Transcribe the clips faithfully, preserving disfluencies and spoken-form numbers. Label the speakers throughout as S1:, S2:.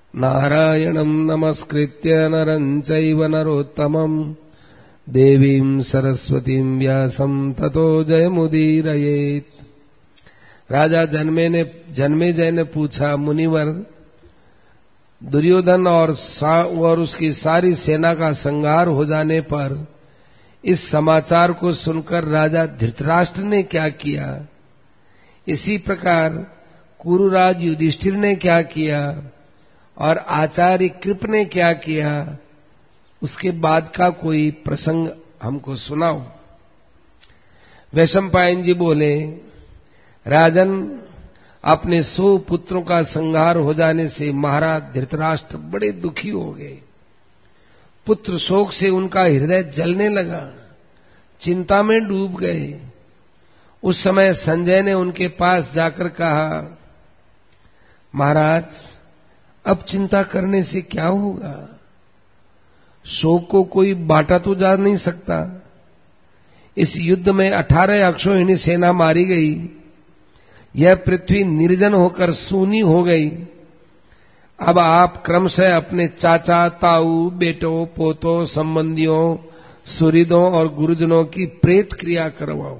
S1: नारायणं नमस्कृत्य नरं चैव नरोत्तमं देवीं सरस्वतीं व्यासं ततो जयमुदीरयेत्। राजा जन्मे ने जन्मेजय ने पूछा, मुनिवर, दुर्योधन और और उसकी सारी सेना का संहार हो जाने पर इस समाचार को सुनकर राजा धृतराष्ट्र ने क्या किया, इसी प्रकार कुरुराज युधिष्ठिर ने क्या किया और आचार्य कृप ने क्या किया, उसके बाद का कोई प्रसंग हमको सुनाओ। वैशंपायन जी बोले, राजन, अपने सौ पुत्रों का संहार हो जाने से महाराज धृतराष्ट्र बड़े दुखी हो गए। पुत्र शोक से उनका हृदय जलने लगा, चिंता में डूब गए। उस समय संजय ने उनके पास जाकर कहा, महाराज, अब चिंता करने से क्या होगा? शोक को कोई बांटा तो जा नहीं सकता। इस युद्ध में अठारह अक्षौहिणी सेना मारी गई, यह पृथ्वी निर्जन होकर सूनी हो गई। अब आप क्रमशः अपने चाचा, ताऊ, बेटों, पोतों, संबंधियों, सुहृदों और गुरुजनों की प्रेत क्रिया करवाओ।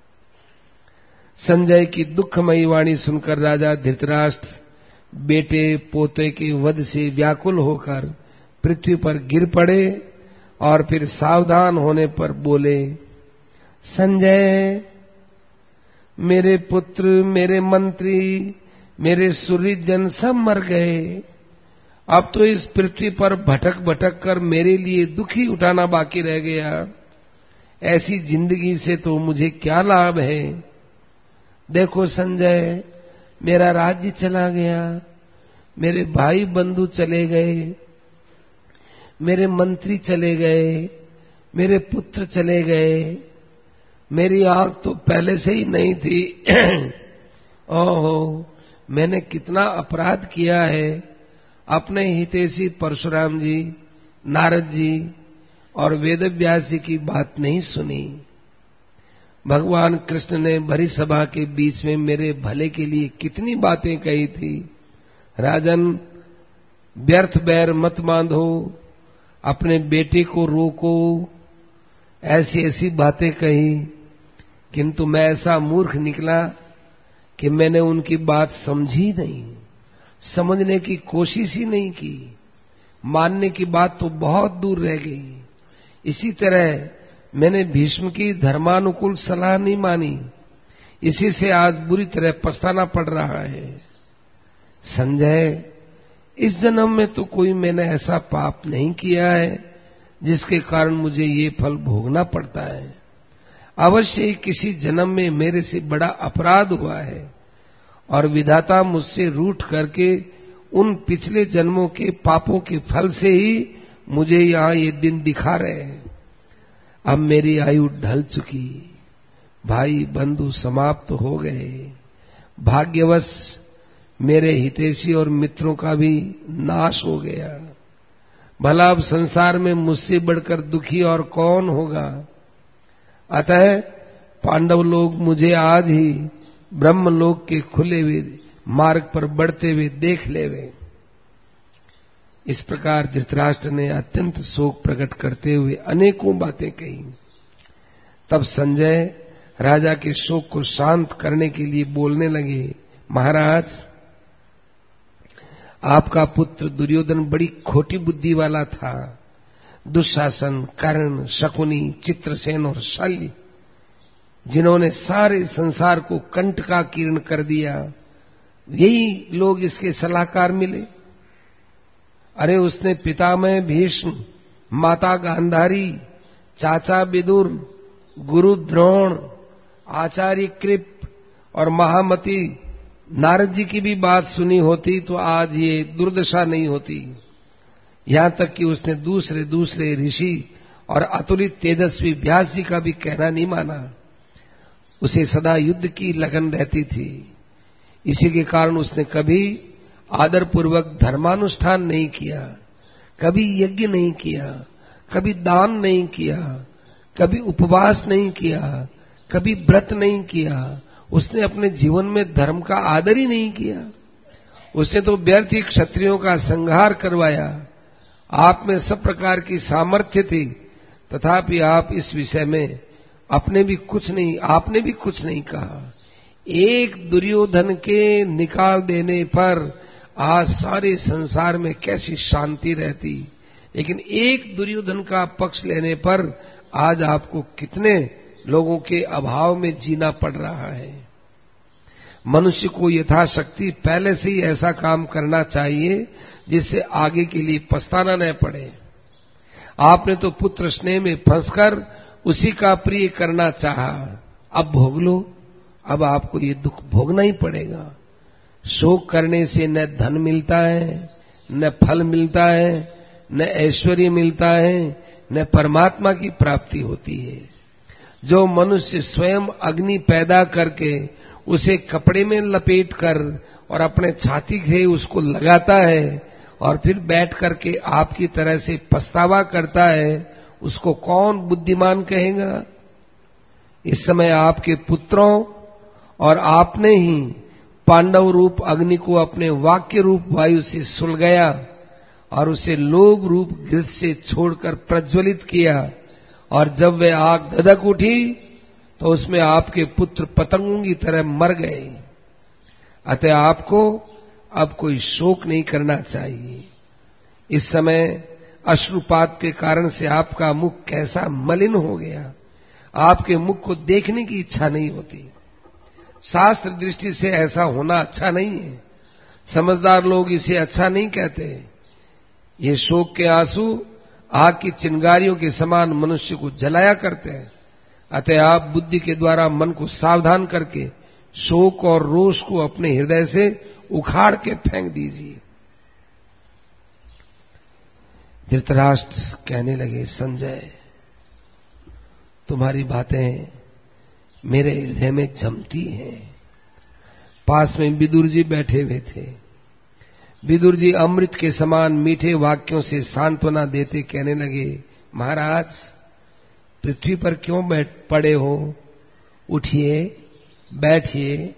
S1: संजय की दुखमयी वाणी सुनकर राजा धृतराष्ट्र बेटे पोते के वध से व्याकुल होकर पृथ्वी पर गिर पड़े और फिर सावधान होने पर बोले, संजय, मेरे पुत्र, मेरे मंत्री, मेरे सुहृद जन सब मर गए। अब तो इस पृथ्वी पर भटक भटक कर मेरे लिए दुखी उठाना बाकी रह गया। ऐसी जिंदगी से तो मुझे क्या लाभ है? देखो संजय, मेरा राज्य चला गया, मेरे भाई बंधु चले गए, मेरे मंत्री चले गए, मेरे पुत्र चले गए, मेरी आंख तो पहले से ही नहीं थी। ओहो, मैंने कितना अपराध किया है। अपने हितैषी परशुराम जी, नारद जी और वेदव्यास जी की बात नहीं सुनी। भगवान कृष्ण ने भरी सभा के बीच में मेरे भले के लिए कितनी बातें कही थी। राजन, व्यर्थ बैर मत बांधो, अपने बेटे को रोको, ऐसी ऐसी बातें कही, किंतु मैं ऐसा मूर्ख निकला कि मैंने उनकी बात समझी नहीं, समझने की कोशिश ही नहीं की। मानने की बात तो बहुत दूर रह गई। इसी तरह मैंने भीष्म की धर्मानुकूल सलाह नहीं मानी, इसी से आज बुरी तरह पछताना पड़ रहा है। संजय, इस जन्म में तो कोई मैंने ऐसा पाप नहीं किया है जिसके कारण मुझे ये फल भोगना पड़ता है। अवश्य ही किसी जन्म में मेरे से बड़ा अपराध हुआ है और विधाता मुझसे रूठ करके उन पिछले जन्मों के पापों के फल से ही मुझे यहाँ ये दिन दिखा रहे हैं। अब मेरी आयु ढल चुकी, भाई बंधु समाप्त हो गए। भाग्यवश मेरे हितैषी और मित्रों का भी नाश हो गया। भला अब संसार में मुझसे बढ़कर दुखी और कौन होगा? अतः पांडव लोग मुझे आज ही ब्रह्मलोक के खुले हुए मार्ग पर बढ़ते हुए देख लेवे। इस प्रकार धृतराष्ट्र ने अत्यंत शोक प्रकट करते हुए अनेकों बातें कही। तब संजय राजा के शोक को शांत करने के लिए बोलने लगे, महाराज, आपका पुत्र दुर्योधन बड़ी खोटी बुद्धि वाला था। दुशासन, कर्ण, शकुनी, चित्रसेन और शल्य, जिन्होंने सारे संसार को कंटकाकीर्ण कर दिया, यही लोग इसके सलाहकार मिले। अरे उसने पितामह भीष्म, माता गांधारी, चाचा विदुर, गुरु द्रोण, आचार्य कृप और महामती नारद जी की भी बात सुनी होती तो आज ये दुर्दशा नहीं होती। यहां तक कि उसने दूसरे दूसरे ऋषि और अतुलित तेजस्वी व्यास जी का भी कहना नहीं माना। उसे सदा युद्ध की लगन रहती थी। इसी के कारण उसने कभी आदरपूर्वक धर्मानुष्ठान नहीं किया, कभी यज्ञ नहीं किया, कभी दान नहीं किया, कभी उपवास नहीं किया, कभी व्रत नहीं किया। उसने अपने जीवन में धर्म का आदर ही नहीं किया। उसने तो व्यर्थ ही क्षत्रियों का संहार करवाया। आप में सब प्रकार की सामर्थ्य थी, तथापि आप इस विषय में अपने भी कुछ नहीं आपने भी कुछ नहीं कहा। एक दुर्योधन के निकाल देने पर आज सारे संसार में कैसी शांति रहती, लेकिन एक दुर्योधन का पक्ष लेने पर आज आपको कितने लोगों के अभाव में जीना पड़ रहा है। मनुष्य को यथाशक्ति पहले से ही ऐसा काम करना चाहिए जिससे आगे के लिए पछताना न पड़े। आपने तो पुत्र स्नेह में फंसकर उसी का प्रिय करना चाहा, अब भोग लो, अब आपको ये दुख भोगना ही पड़ेगा। शोक करने से न धन मिलता है, न फल मिलता है, न ऐश्वर्य मिलता है, न परमात्मा की प्राप्ति होती है। जो मनुष्य स्वयं अग्नि पैदा करके उसे कपड़े में लपेट कर और अपने छाती से उसको लगाता है और फिर बैठ करके आपकी तरह से पछतावा करता है, उसको कौन बुद्धिमान कहेगा। इस समय आपके पुत्रों और आपने ही पांडव रूप अग्नि को अपने वाक्य रूप वायु से सुलगाया और उसे लोभ रूप गृह से छोड़कर प्रज्वलित किया, और जब वे आग धधक उठी तो उसमें आपके पुत्र पतंगों की तरह मर गए। अतः आपको अब कोई शोक नहीं करना चाहिए। इस समय अश्रुपात के कारण से आपका मुख कैसा मलिन हो गया, आपके मुख को देखने की इच्छा नहीं होती। शास्त्र दृष्टि से ऐसा होना अच्छा नहीं है। समझदार लोग इसे अच्छा नहीं कहते। ये शोक के आंसू आग की चिंगारियों के समान मनुष्य को जलाया करते हैं। अतः आप बुद्धि के द्वारा मन को सावधान करके शोक और रोष को अपने हृदय से उखाड़ के फेंक दीजिए। धृतराष्ट्र कहने लगे, संजय, तुम्हारी बातें मेरे हृदय में जमती हैं। पास में विदुर जी बैठे हुए थे। विदुर जी अमृत के समान मीठे वाक्यों से सांत्वना देते कहने लगे, महाराज, पृथ्वी पर क्यों बैठ पड़े हो? उठिए, बैठिए,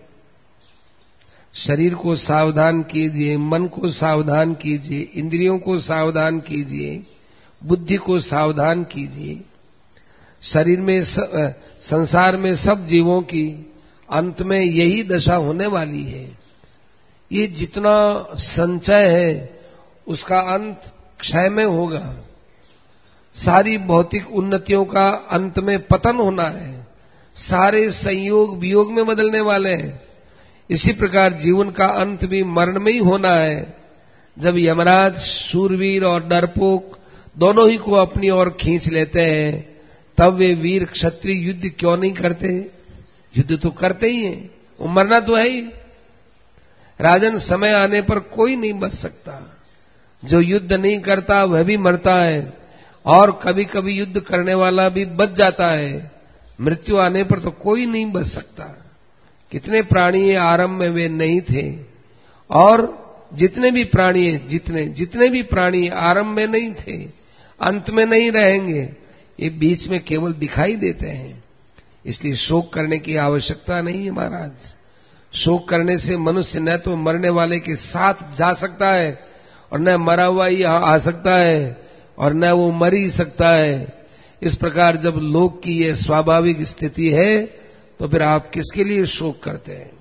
S1: शरीर को सावधान कीजिए, मन को सावधान कीजिए, इंद्रियों को सावधान कीजिए, बुद्धि को सावधान कीजिए। शरीर में स, संसार में सब जीवों की अंत में यही दशा होने वाली है। ये जितना संचय है उसका अंत क्षय में होगा। सारी भौतिक उन्नतियों का अंत में पतन होना है। सारे संयोग वियोग में बदलने वाले हैं। इसी प्रकार जीवन का अंत भी मरण में ही होना है। जब यमराज शूरवीर और डरपोक दोनों ही को अपनी ओर खींच लेते हैं, तब वे वीर क्षत्रिय युद्ध क्यों नहीं करते? युद्ध तो करते ही हैं, वो मरना तो है ही। राजन, समय आने पर कोई नहीं बच सकता। जो युद्ध नहीं करता वह भी मरता है, और कभी कभी युद्ध करने वाला भी बच जाता है। मृत्यु आने पर तो कोई नहीं बच सकता। कितने प्राणी आरंभ में वे नहीं थे, और जितने भी प्राणी जितने जितने भी प्राणी आरंभ में नहीं थे, अंत में नहीं रहेंगे। ये बीच में केवल दिखाई देते हैं। इसलिए शोक करने की आवश्यकता नहीं है महाराज। शोक करने से मनुष्य न तो मरने वाले के साथ जा सकता है, और न मरा हुआ ही यहां आ सकता है, और न वो मर ही सकता है। इस प्रकार जब लोक की ये स्वाभाविक स्थिति है, तो फिर आप किसके लिए शोक करते हैं?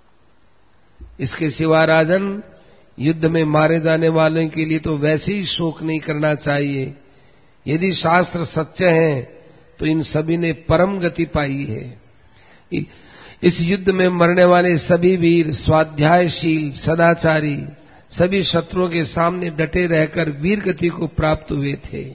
S1: इसके सिवा राजन, युद्ध में मारे जाने वालों के लिए तो वैसे ही शोक नहीं करना चाहिए। यदि शास्त्र सच्चे हैं तो इन सभी ने परम गति पाई है। इस युद्ध में मरने वाले सभी वीर स्वाध्यायशील, सदाचारी, सभी शत्रुओं के सामने डटे रहकर वीर गति को प्राप्त हुए थे।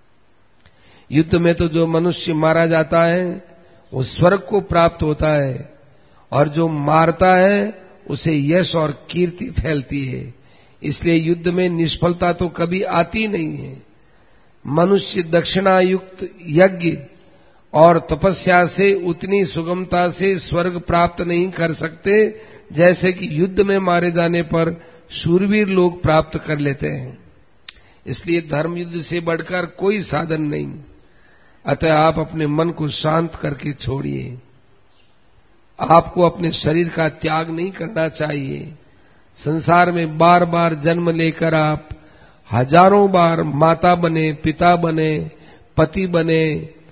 S1: युद्ध में तो जो मनुष्य मारा जाता है वो स्वर्ग को प्राप्त होता है, और जो मारता है उसे यश और कीर्ति फैलती है। इसलिए युद्ध में निष्फलता तो कभी आती नहीं है। मनुष्य दक्षिणायुक्त यज्ञ और तपस्या से उतनी सुगमता से स्वर्ग प्राप्त नहीं कर सकते जैसे कि युद्ध में मारे जाने पर शूरवीर लोग प्राप्त कर लेते हैं। इसलिए धर्म युद्ध से बढ़कर कोई साधन नहीं। अतः आप अपने मन को शांत करके छोड़िए। आपको अपने शरीर का त्याग नहीं करना चाहिए। संसार में बार बार जन्म लेकर आप हजारों बार माता बने, पिता बने, पति बने,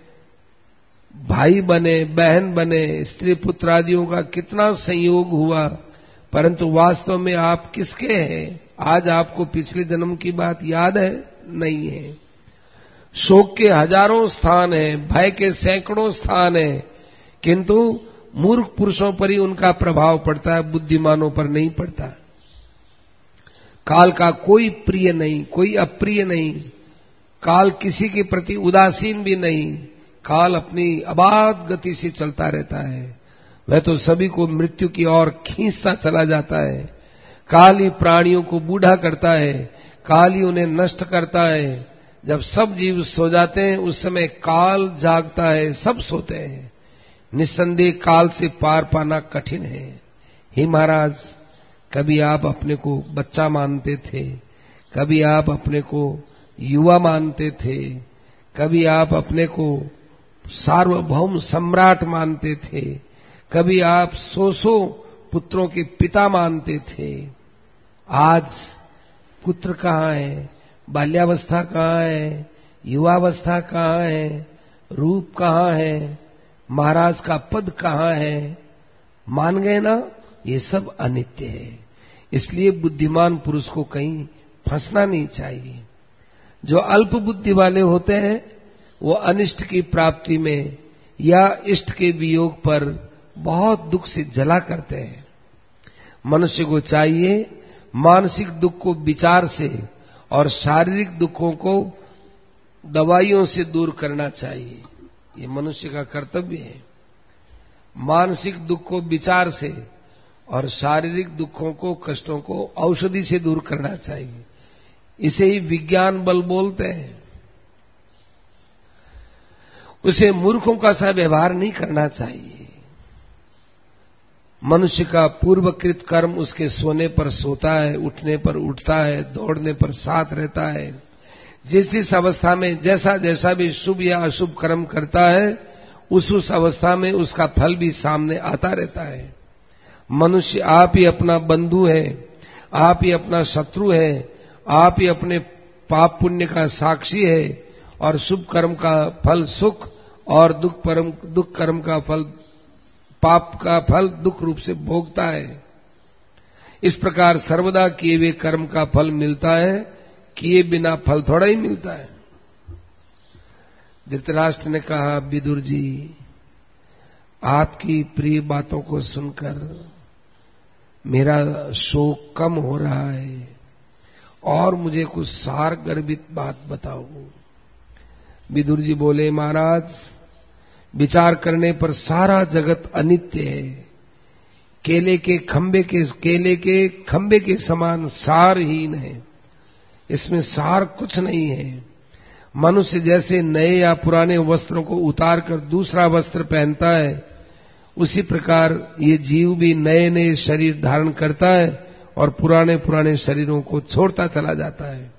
S1: भाई बने, बहन बने, स्त्री पुत्र आदियों का कितना संयोग हुआ, परंतु वास्तव में आप किसके हैं? आज आपको पिछले जन्म की बात याद है? नहीं है। शोक के हजारों स्थान हैं, भय के सैकड़ों स्थान हैं, किंतु मूर्ख पुरुषों पर ही उनका प्रभाव पड़ता है, बुद्धिमानों पर नहीं पड़ता। काल का कोई प्रिय नहीं, कोई अप्रिय नहीं, काल किसी के प्रति उदासीन भी नहीं। काल अपनी अबाध गति से चलता रहता है, वह तो सभी को मृत्यु की ओर खींचता चला जाता है। काल ही प्राणियों को बूढ़ा करता है, काल ही उन्हें नष्ट करता है। जब सब जीव सो जाते हैं उस समय काल जागता है, सब सोते हैं। निस्संदेह काल से पार पाना कठिन है। हे महाराज, कभी आप अपने को बच्चा मानते थे, कभी आप अपने को युवा मानते थे, कभी आप अपने को सार्वभौम सम्राट मानते थे, कभी आप सौ सौ पुत्रों के पिता मानते थे। आज पुत्र कहाँ है? बाल्यावस्था कहाँ है? युवावस्था कहाँ है? रूप कहाँ है? महाराज का पद कहाँ है? मान गए ना? ये सब अनित्य है। इसलिए बुद्धिमान पुरुष को कहीं फंसना नहीं चाहिए। जो अल्प बुद्धि वाले होते हैं वो अनिष्ट की प्राप्ति में या इष्ट के वियोग पर बहुत दुख से जला करते हैं। मनुष्य को चाहिए मानसिक दुख को विचार से और शारीरिक दुखों को दवाइयों से दूर करना चाहिए। ये मनुष्य का कर्तव्य है। मानसिक दुख को विचार से और शारीरिक दुखों को, कष्टों को औषधि से दूर करना चाहिए। इसे ही विज्ञान बल बोलते हैं। उसे मूर्खों का सा व्यवहार नहीं करना चाहिए। मनुष्य का पूर्वकृत कर्म उसके सोने पर सोता है, उठने पर उठता है, दौड़ने पर साथ रहता है। जिस जिस अवस्था में जैसा जैसा भी शुभ या अशुभ कर्म करता है उस उस अवस्था में उसका फल भी सामने आता रहता है। मनुष्य आप ही अपना बंधु है, आप ही अपना शत्रु है, आप ही अपने पाप पुण्य का साक्षी है और शुभ कर्म का फल सुख और दुख कर्म दुख कर्म का फल पाप का फल दुख रूप से भोगता है। इस प्रकार सर्वदा किए हुए कर्म का फल मिलता है, किए बिना फल थोड़ा ही मिलता है। धृतराष्ट्र ने कहा, विदुर जी, आपकी प्रिय बातों को सुनकर मेरा शोक कम हो रहा है और मुझे कुछ सार गर्भित बात बताओ। विदुर जी बोले, महाराज, विचार करने पर सारा जगत अनित्य है। केले के खंबे के केले के खंबे के समान सारहीन है, इसमें सार कुछ नहीं है। मनुष्य जैसे नए या पुराने वस्त्रों को उतार कर दूसरा वस्त्र पहनता है, उसी प्रकार ये जीव भी नए नए शरीर धारण करता है और पुराने पुराने शरीरों को छोड़ता चला जाता है।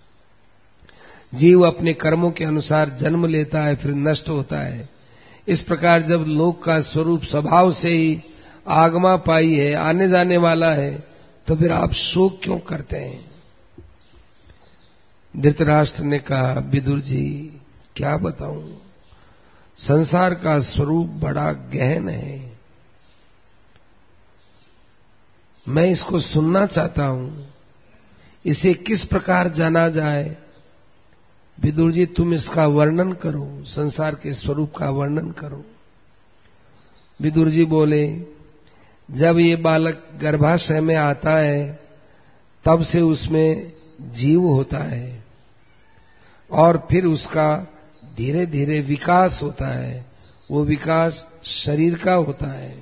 S1: जीव अपने कर्मों के अनुसार जन्म लेता है, फिर नष्ट होता है। इस प्रकार जब लोक का स्वरूप स्वभाव से ही आगमा पाई है, आने जाने वाला है, तो फिर आप शोक क्यों करते हैं? धृतराष्ट्र ने कहा, विदुर जी, क्या बताऊं, संसार का स्वरूप बड़ा गहन है, मैं इसको सुनना चाहता हूं, इसे किस प्रकार जाना जाए? विदुर जी, तुम इसका वर्णन करो, संसार के स्वरूप का वर्णन करो। विदुर जी बोले, जब ये बालक गर्भाशय में आता है तब से उसमें जीव होता है और फिर उसका धीरे धीरे विकास होता है। वो विकास शरीर का होता है,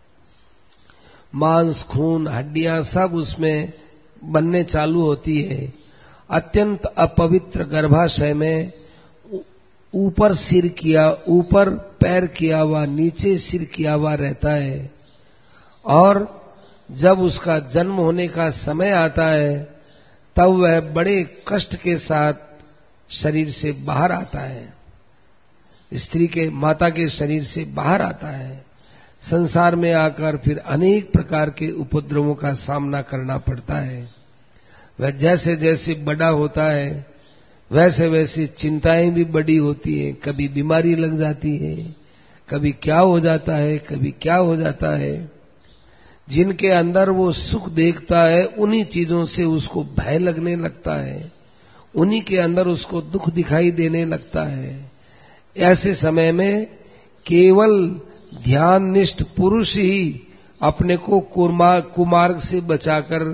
S1: मांस, खून, हड्डियां सब उसमें बनने चालू होती है। अत्यंत अपवित्र गर्भाशय में ऊपर सिर किया, ऊपर पैर किया हुआ, नीचे सिर किया हुआ रहता है और जब उसका जन्म होने का समय आता है तब वह बड़े कष्ट के साथ शरीर से बाहर आता है, स्त्री के माता के शरीर से बाहर आता है। संसार में आकर फिर अनेक प्रकार के उपद्रवों का सामना करना पड़ता है। वह जैसे जैसे बड़ा होता है वैसे वैसे चिंताएं भी बड़ी होती हैं। कभी बीमारी लग जाती है, कभी क्या हो जाता है, कभी क्या हो जाता है। जिनके अंदर वो सुख देखता है उन्हीं चीजों से उसको भय लगने लगता है, उन्हीं के अंदर उसको दुख दिखाई देने लगता है। ऐसे समय में केवल ध्याननिष्ठ पुरुष ही अपने को कुमार्ग से बचाकर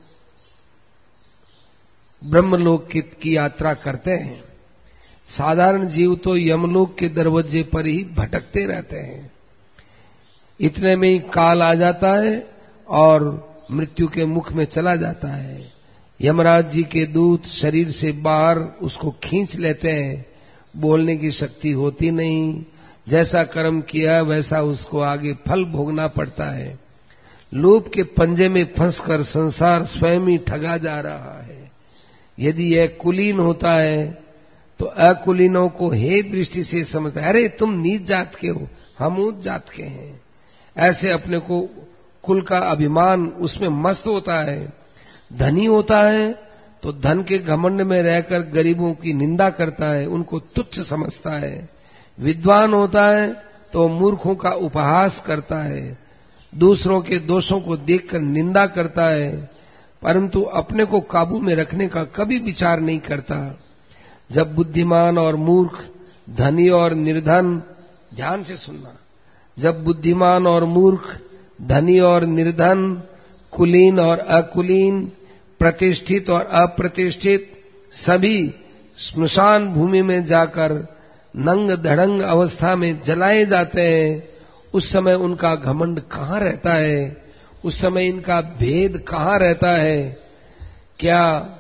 S1: ब्रह्मलोक की यात्रा करते हैं। साधारण जीव तो यमलोक के दरवाजे पर ही भटकते रहते हैं। इतने में ही काल आ जाता है और मृत्यु के मुख में चला जाता है। यमराज जी के दूत शरीर से बाहर उसको खींच लेते हैं। बोलने की शक्ति होती नहीं, जैसा कर्म किया वैसा उसको आगे फल भोगना पड़ता है। लोभ के पंजे में फंसकर संसार स्वयं ही ठगा जा रहा है। यदि यह कुलीन होता है तो अकुलीनों को हे दृष्टि से समझता है, अरे तुम नीच जात के हो, हम उच्च जात के हैं। ऐसे अपने को कुल का अभिमान उसमें मस्त होता है। धनी होता है तो धन के घमंड में रहकर गरीबों की निंदा करता है, उनको तुच्छ समझता है। विद्वान होता है तो मूर्खों का उपहास करता है, दूसरों के दोषों को देखकर निंदा करता है, परंतु अपने को काबू में रखने का कभी विचार नहीं करता। जब बुद्धिमान और मूर्ख, धनी और निर्धन, ध्यान से सुनना, जब बुद्धिमान और मूर्ख, धनी और निर्धन, कुलीन और अकुलीन, प्रतिष्ठित और अप्रतिष्ठित सभी स्मशान भूमि में जाकर नंग धड़ंग अवस्था में जलाए जाते हैं, उस समय उनका घमंड कहाँ रहता है? उस समय इनका भेद कहाँ रहता है? क्या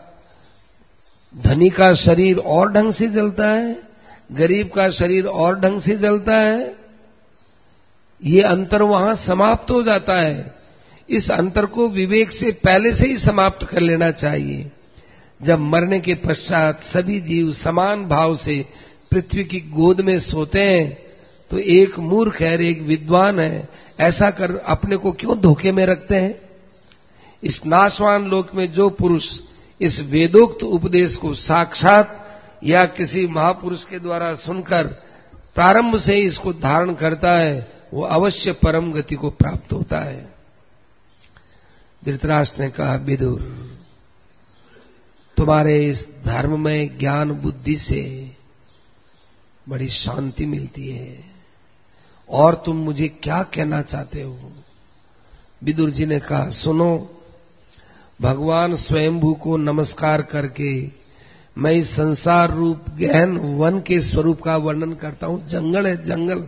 S1: धनी का शरीर और ढंग से जलता है, गरीब का शरीर और ढंग से जलता है? ये अंतर वहां समाप्त हो जाता है। इस अंतर को विवेक से पहले से ही समाप्त कर लेना चाहिए। जब मरने के पश्चात सभी जीव समान भाव से पृथ्वी की गोद में सोते हैं तो एक मूर्ख है और एक विद्वान है, ऐसा कर अपने को क्यों धोखे में रखते हैं? इस नाशवान लोक में जो पुरुष इस वेदोक्त उपदेश को साक्षात या किसी महापुरुष के द्वारा सुनकर प्रारंभ से ही इसको धारण करता है, वो अवश्य परम गति को प्राप्त होता है। धृतराष्ट्र ने कहा, विदुर, तुम्हारे इस धर्म में ज्ञान बुद्धि से बड़ी शांति मिलती है, और तुम मुझे क्या कहना चाहते हो? विदुर जी ने कहा, सुनो, भगवान स्वयंभू को नमस्कार करके मैं इस संसार रूप गहन वन के स्वरूप का वर्णन करता हूं। जंगल है, जंगल।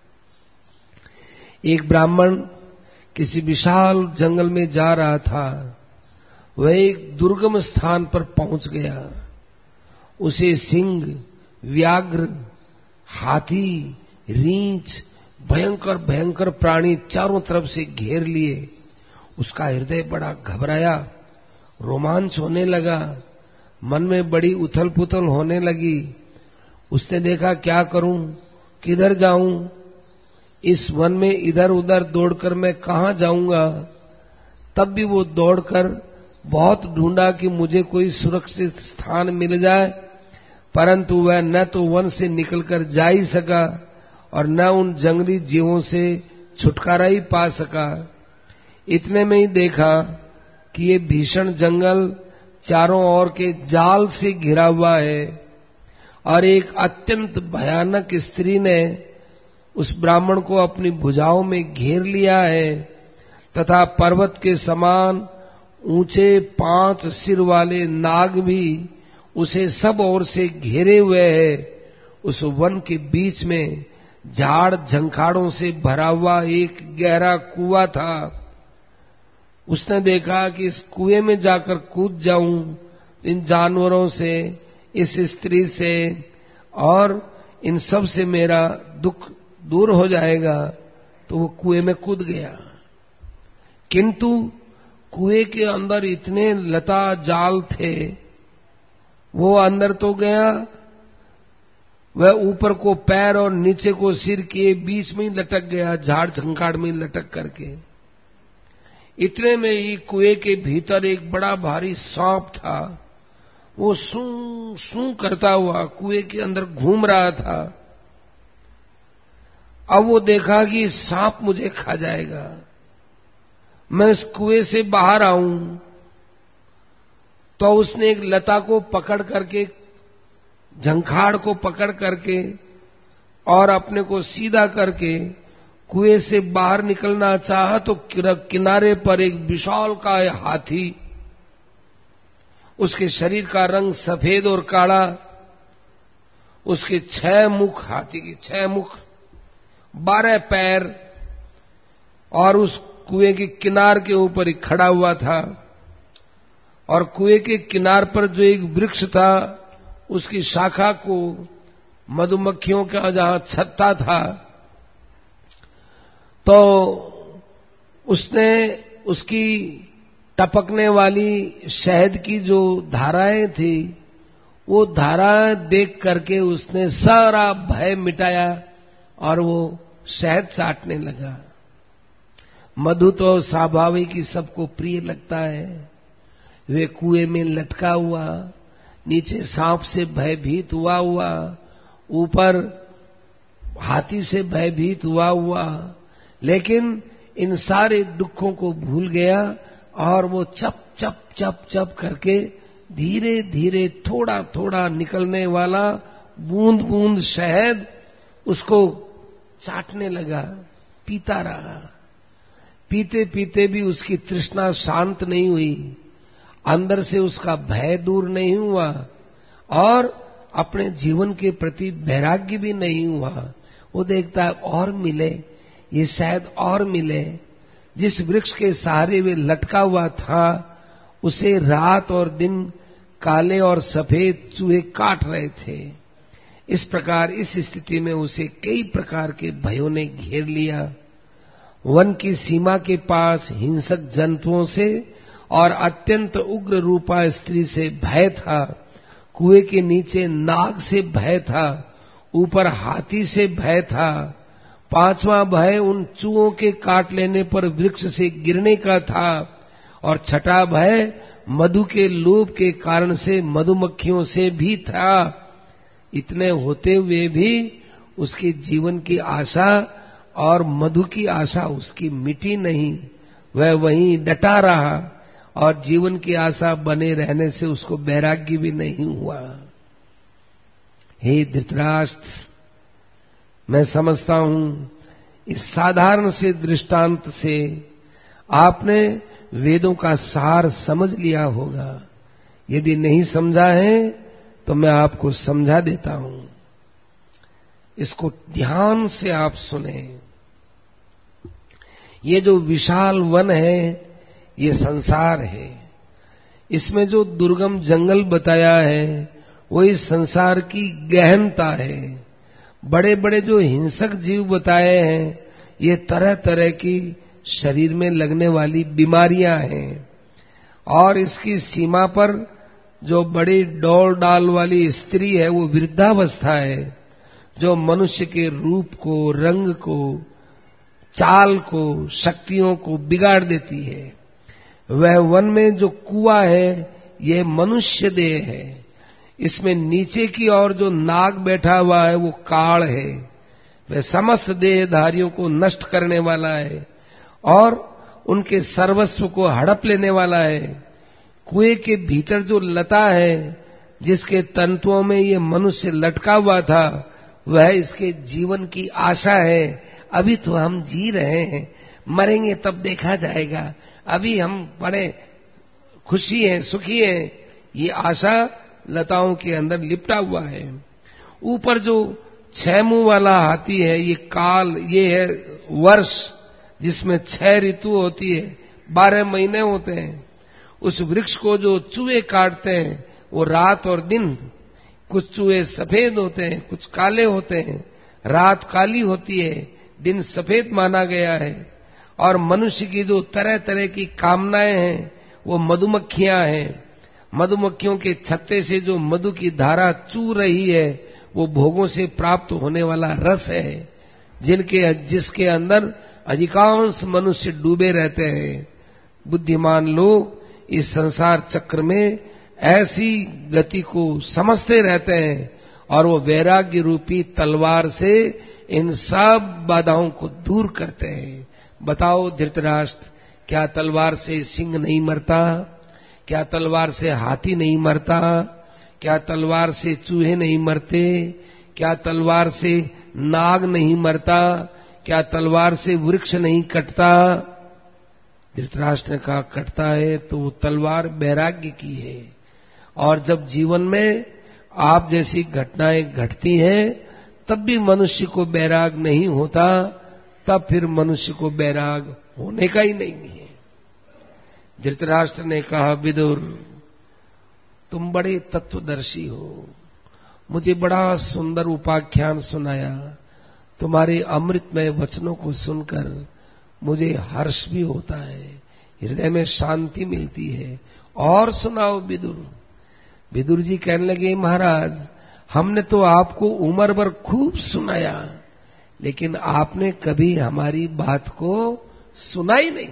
S1: एक ब्राह्मण किसी विशाल जंगल में जा रहा था। वह एक दुर्गम स्थान पर पहुंच गया। उसे सिंह, व्याघ्र, हाथी, रींछ, भयंकर भयंकर प्राणी चारों तरफ से घेर लिए। उसका हृदय बड़ा घबराया, रोमांच होने लगा, मन में बड़ी उथल पुथल होने लगी। उसने देखा, क्या करूं, किधर जाऊं? इस वन में इधर उधर दौड़कर मैं कहां जाऊंगा? तब भी वो दौड़कर बहुत ढूंढा कि मुझे कोई सुरक्षित स्थान मिल जाए, परंतु वह न तो वन से निकलकर जा ही सका और न उन जंगली जीवों से छुटकारा ही पा सका। इतने में ही देखा कि ये भीषण जंगल चारों ओर के जाल से घिरा हुआ है और एक अत्यंत भयानक स्त्री ने उस ब्राह्मण को अपनी भुजाओं में घेर लिया है तथा पर्वत के समान ऊंचे पांच सिर वाले नाग भी उसे सब ओर से घेरे हुए है। उस वन के बीच में झाड़ झंखाड़ों से भरा हुआ एक गहरा कुआं था। उसने देखा कि इस कुएं में जाकर कूद जाऊं, इन जानवरों से, इस स्त्री से और इन सब से मेरा दुख दूर हो जाएगा, तो वो कुएं में कूद गया। किंतु कुएं के अंदर इतने लता जाल थे, वो अंदर तो गया, वह ऊपर को पैर और नीचे को सिर किए बीच में ही लटक गया, झाड़ झंकाड़ में लटक करके। इतने में ही कुएं के भीतर एक बड़ा भारी सांप था। वो सूं सूं करता हुआ कुएं के अंदर घूम रहा था। अब वो देखा कि सांप मुझे खा जाएगा, मैं इस कुएं से बाहर आऊं। तो उसने एक लता को पकड़ करके, झंखाड़ को पकड़ करके और अपने को सीधा करके कुएं से बाहर निकलना चाहा तो किनारे पर एक विशालकाय हाथी, उसके शरीर का रंग सफेद और काला, उसके छह मुख, हाथी के छह मुख, बारह पैर, और उस कुएं के किनार के ऊपर ही खड़ा हुआ था। और कुएं के किनार पर जो एक वृक्ष था, उसकी शाखा को मधुमक्खियों का जहां छत्ता था, तो उसने उसकी टपकने वाली शहद की जो धाराएं थी, वो धाराएं देख करके उसने सारा भय मिटाया और वो शहद चाटने लगा। मधु तो स्वाभाविक ही सबको प्रिय लगता है। वे कुएं में लटका हुआ, नीचे सांप से भयभीत हुआ हुआ, ऊपर हाथी से भयभीत हुआ हुआ, लेकिन इन सारे दुखों को भूल गया और वो चप चप चप चप करके धीरे धीरे थोड़ा थोड़ा निकलने वाला बूंद बूंद शहद उसको चाटने लगा, पीता रहा। पीते पीते भी उसकी तृष्णा शांत नहीं हुई, अंदर से उसका भय दूर नहीं हुआ और अपने जीवन के प्रति वैराग्य भी नहीं हुआ। वो देखता है और मिले, ये शायद और मिले। जिस वृक्ष के सहारे वे लटका हुआ था, उसे रात और दिन काले और सफेद चूहे काट रहे थे। इस प्रकार इस स्थिति में उसे कई प्रकार के भयों ने घेर लिया। वन की सीमा के पास हिंसक जंतुओं से और अत्यंत उग्र रूपा स्त्री से भय था। कुएं के नीचे नाग से भय था, ऊपर हाथी से भय था। पांचवा भय उन चूहों के काट लेने पर वृक्ष से गिरने का था और छठा भय मधु के लोभ के कारण से मधुमक्खियों से भी था। इतने होते हुए भी उसके जीवन की आशा और मधु की आशा उसकी मिटी नहीं। वह वहीं डटा रहा और जीवन की आशा बने रहने से उसको वैराग्य भी नहीं हुआ। हे धृतराष्ट्र, मैं समझता हूं इस साधारण से दृष्टांत से आपने वेदों का सार समझ लिया होगा। यदि नहीं समझा है तो मैं आपको समझा देता हूं, इसको ध्यान से आप सुने। ये जो विशाल वन है, ये संसार है। इसमें जो दुर्गम जंगल बताया है, वो इस संसार की गहनता है। बड़े बड़े जो हिंसक जीव बताए हैं, ये तरह तरह की शरीर में लगने वाली बीमारियां हैं। और इसकी सीमा पर जो बड़ी डोल डाल वाली स्त्री है, वो वृद्धावस्था है, जो मनुष्य के रूप को, रंग को, चाल को, शक्तियों को बिगाड़ देती है। वह वन में जो कुआं है, ये मनुष्य देह है। इसमें नीचे की ओर जो नाग बैठा हुआ है, वो काल है। वह समस्त देहधारियों को नष्ट करने वाला है और उनके सर्वस्व को हड़प लेने वाला है। कुएं के भीतर जो लता है, जिसके तंतुओं में ये मनुष्य लटका हुआ था, वह इसके जीवन की आशा है। अभी तो हम जी रहे हैं, मरेंगे तब देखा जाएगा, अभी हम बड़े खुशी हैं, सुखी हैं। ये आशा लताओं के अंदर लिपटा हुआ है। ऊपर जो छह मुंह वाला हाथी है, ये काल, ये है वर्ष, जिसमें छह ऋतु होती है, बारह महीने होते हैं। उस वृक्ष को जो चूहे काटते हैं, वो रात और दिन, कुछ चूहे सफेद होते हैं, कुछ काले होते हैं। रात काली होती है, दिन सफेद माना गया है। और मनुष्य की जो तरह तरह की कामनाएं हैं, वो मधुमक्खियां हैं। मधुमक्खियों के छत्ते से जो मधु की धारा चू रही है, वो भोगों से प्राप्त होने वाला रस है, जिनके जिसके अंदर अधिकांश मनुष्य डूबे रहते हैं। बुद्धिमान लोग इस संसार चक्र में ऐसी गति को समझते रहते हैं और वो वैराग्य रूपी तलवार से इन सब बाधाओं को दूर करते हैं। बताओ धृतराष्ट्र, क्या तलवार से सिंह नहीं मरता? क्या तलवार से हाथी नहीं मरता? क्या तलवार से चूहे नहीं मरते? क्या तलवार से नाग नहीं मरता? क्या तलवार से वृक्ष नहीं कटता? धृतराष्ट्र ने कहा कटता है तो वो तलवार वैराग्य की है। और जब जीवन में आप जैसी घटनाएं घटती हैं तब भी मनुष्य को बैराग नहीं होता, तब फिर मनुष्य को बैराग होने का ही नहीं है। धृतराष्ट्र ने कहा विदुर, तुम बड़े तत्वदर्शी हो, मुझे बड़ा सुंदर उपाख्यान सुनाया। तुम्हारे अमृतमय वचनों को सुनकर मुझे हर्ष भी होता है, हृदय में शांति मिलती है। और सुनाओ विदुर। विदुर जी कहने लगे, महाराज हमने तो आपको उम्र भर खूब सुनाया, लेकिन आपने कभी हमारी बात को सुना ही नहीं।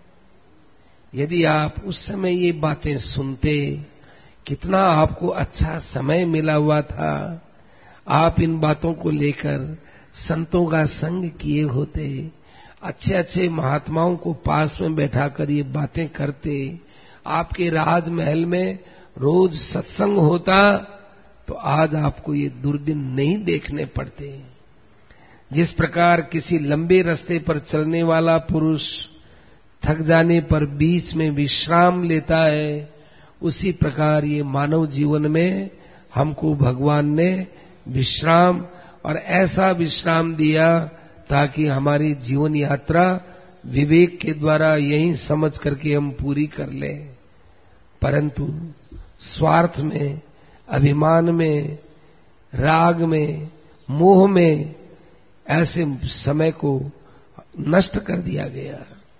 S1: यदि आप उस समय ये बातें सुनते, कितना आपको अच्छा समय मिला हुआ था। आप इन बातों को लेकर संतों का संग किए होते, अच्छे अच्छे महात्माओं को पास में बैठाकर ये बातें करते, आपके राजमहल में रोज सत्संग होता, तो आज आपको ये दुर्दिन नहीं देखने पड़ते। जिस प्रकार किसी लंबे रास्ते पर चलने वाला पुरुष थक जाने पर बीच में विश्राम लेता है, उसी प्रकार ये मानव जीवन में हमको भगवान ने विश्राम और ऐसा विश्राम दिया ताकि हमारी जीवन यात्रा विवेक के द्वारा यही समझ करके हम पूरी कर लें। परंतु स्वार्थ में, अभिमान में, राग में, मोह में ऐसे समय को नष्ट कर दिया गया।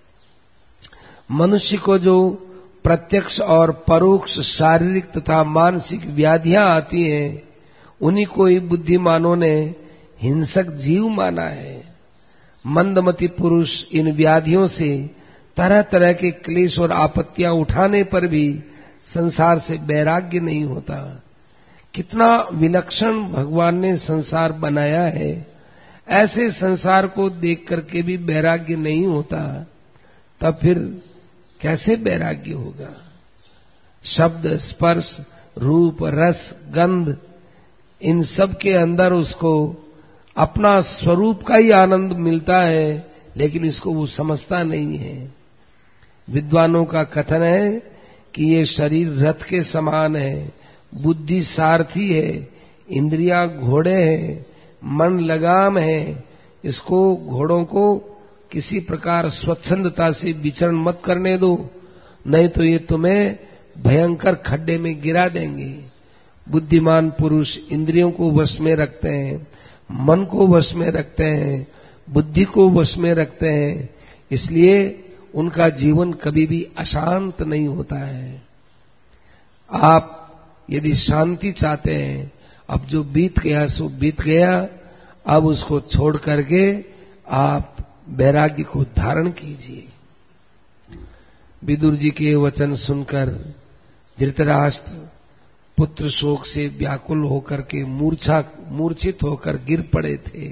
S1: मनुष्य को जो प्रत्यक्ष और परोक्ष शारीरिक तथा मानसिक व्याधियां आती हैं, उन्हीं को ही बुद्धिमानों ने हिंसक जीव माना है। मंदमती पुरुष इन व्याधियों से तरह तरह के क्लेश और आपत्तियां उठाने पर भी संसार से वैराग्य नहीं होता। कितना विलक्षण भगवान ने संसार बनाया है, ऐसे संसार को देख करके भी वैराग्य नहीं होता, तब फिर कैसे वैराग्य होगा? शब्द, स्पर्श, रूप, रस, गंध, इन सब के अंदर उसको अपना स्वरूप का ही आनंद मिलता है, लेकिन इसको वो समझता नहीं है। विद्वानों का कथन है कि ये शरीर रथ के समान है, बुद्धि सारथी है, इंद्रियां घोड़े हैं, मन लगाम है। इसको, घोड़ों को किसी प्रकार स्वच्छंदता से विचरण मत करने दो, नहीं तो ये तुम्हें भयंकर खड्डे में गिरा देंगे। बुद्धिमान पुरुष इंद्रियों को वश में रखते हैं, मन को वश में रखते हैं, बुद्धि को वश में रखते हैं, इसलिए उनका जीवन कभी भी अशांत नहीं होता है। आप यदि शांति चाहते हैं, अब जो बीत गया सो बीत गया, अब उसको छोड़ करके आप वैराग्य को धारण कीजिए। विदुर जी के वचन सुनकर धृतराष्ट्र पुत्र शोक से व्याकुल होकर के मूर्छा मूर्छित होकर गिर पड़े थे।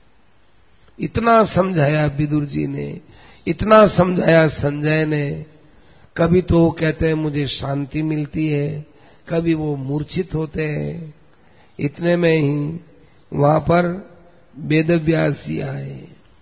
S1: इतना समझाया विदुर जी ने, इतना समझाया संजय ने। कभी तो वो कहते हैं मुझे शांति मिलती है, कभी वो मूर्छित होते हैं। इतने में ही वहां पर वेदव्यास जी आए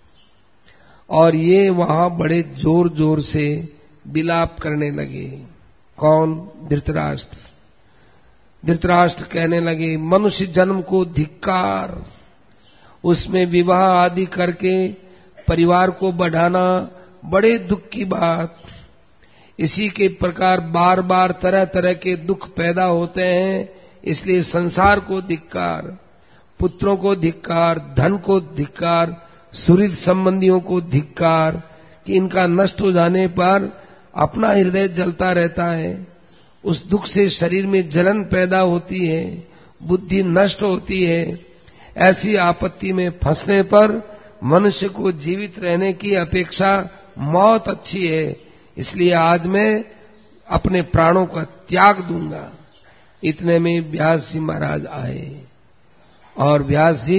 S1: और ये वहां बड़े जोर जोर से विलाप करने लगे। कौन? धृतराष्ट्र। धृतराष्ट्र कहने लगे, मनुष्य जन्म को धिक्कार, उसमें विवाह आदि करके परिवार को बढ़ाना बड़े दुख की बात। इसी के प्रकार बार बार तरह तरह के दुख पैदा होते हैं, इसलिए संसार को धिक्कार, पुत्रों को धिक्कार, धन को धिक्कार, सुहृद संबंधियों को धिक्कार कि इनका नष्ट हो जाने पर अपना हृदय जलता रहता है, उस दुख से शरीर में जलन पैदा होती है, बुद्धि नष्ट होती है। ऐसी आपत्ति में फंसने पर मनुष्य को जीवित रहने की अपेक्षा मौत अच्छी है। इसलिए आज मैं अपने प्राणों का त्याग दूंगा। इतने में व्यास जी महाराज आए और व्यास जी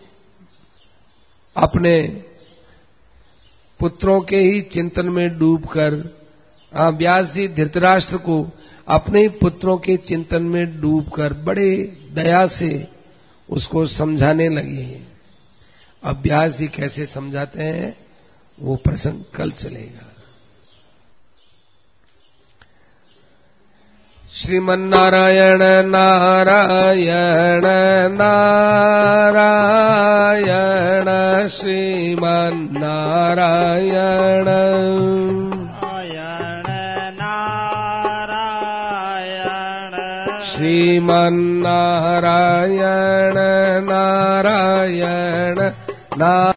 S1: अपने पुत्रों के ही चिंतन में डूबकर, व्यास जी धृतराष्ट्र को अपने पुत्रों के चिंतन में डूबकर बड़े दया से उसको समझाने लगे। अब व्यास जी कैसे समझाते हैं वो प्रसंग कल चलेगा। श्रीमन्नारायण नारायण नारायण श्रीमन्नारायण श्रीमन्नारायण नारायण नारायण।